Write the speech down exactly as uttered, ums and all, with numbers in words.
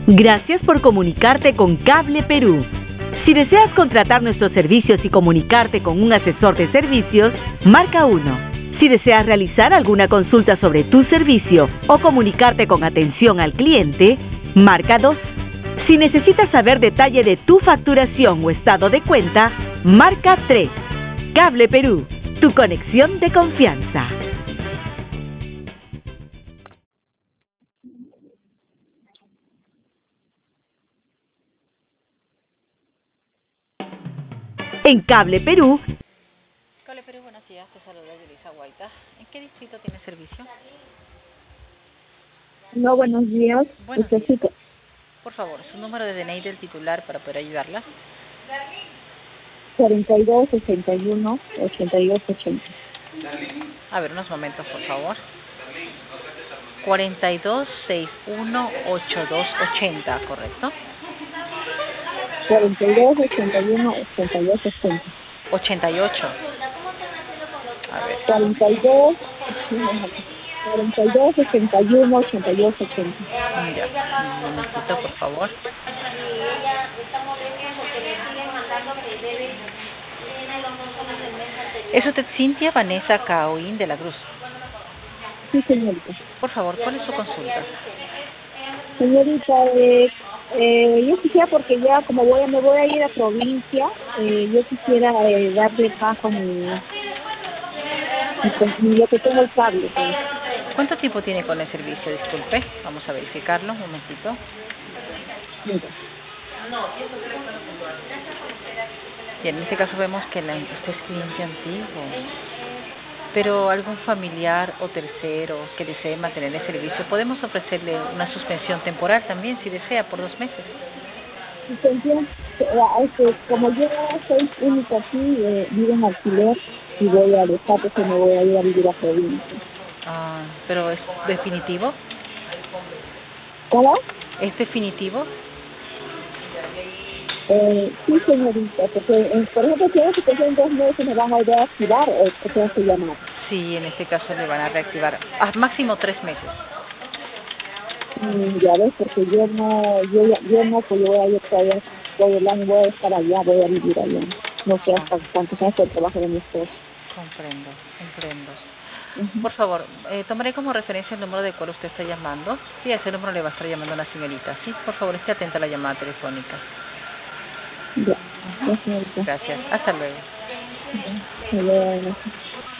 Gracias por comunicarte con Cable Perú. Si deseas contratar nuestros servicios y comunicarte con un asesor de servicios, marca uno. Si deseas realizar alguna consulta sobre tu servicio o comunicarte con atención al cliente, marca dos. Si necesitas saber detalle de tu facturación o estado de cuenta, marca tres. Cable Perú, tu conexión de confianza. En Cable Perú. Cable Perú, buenos días, te saluda Yulisa Guaita. ¿En qué distrito tiene servicio? No, buenos días. Buenos Necesito. días. Por favor, su número de D N I del titular para poder ayudarla. cuarenta y dos, sesenta y uno, ochenta y dos, ochenta. A ver, unos momentos, por favor. cuarenta y dos, sesenta y uno, ochenta y dos, ochenta, ¿correcto? cuarenta y dos, ochenta y uno, ochenta y dos, ochenta. ochenta y ocho. A ver. cuarenta y dos, cuarenta y dos, ochenta y uno, ochenta y dos, ochenta. Ya, un momentito, por favor. ¿Es usted Cintia Vanessa Caoín de la Cruz? Sí, señorita. Por favor, ¿cuál es su consulta? Señorita, eh, eh, yo quisiera, porque ya como voy a, me voy a ir a provincia, eh, yo quisiera eh, darle paso a mi, mi, mi- lo que tengo el cable. Pues. ¿Cuánto tiempo tiene con el servicio? Disculpe, vamos a verificarlo, un momentito. Mira. Bien, en este caso vemos que la, usted es cliente antiguo, pero algún familiar o tercero que desee mantener el servicio, podemos ofrecerle una suspensión temporal también, si desea, por dos meses. Entonces, este, como yo soy única aquí, eh, vivo en alquiler y voy a dejar, porque me voy a ir a vivir a provincia. Ah, pero ¿es definitivo? ¿Cómo? ¿Es definitivo? Eh, sí, señorita, porque, eh, por ejemplo, si ahora que en dos meses me van a volver a activar, o o tengo que llamar. Sí, en este caso le van a reactivar a máximo tres meses. Mm, ya ves, porque yo no, yo, ya- yo no, pues yo voy a ir todavía todo el año, voy a estar allá, voy a vivir allá. No sé Ah, hasta cuántos años el trabajo de mi esposo. comprendo, comprendo. Uh-huh. Por favor, eh, tomaré como referencia el número del cual usted está llamando. Sí, a ese número le va a estar llamando la señorita. Sí, por favor, esté atenta a la llamada telefónica. Ya, Uh-huh. ya, señorita. Gracias. Hasta luego. Ya, ya, ya.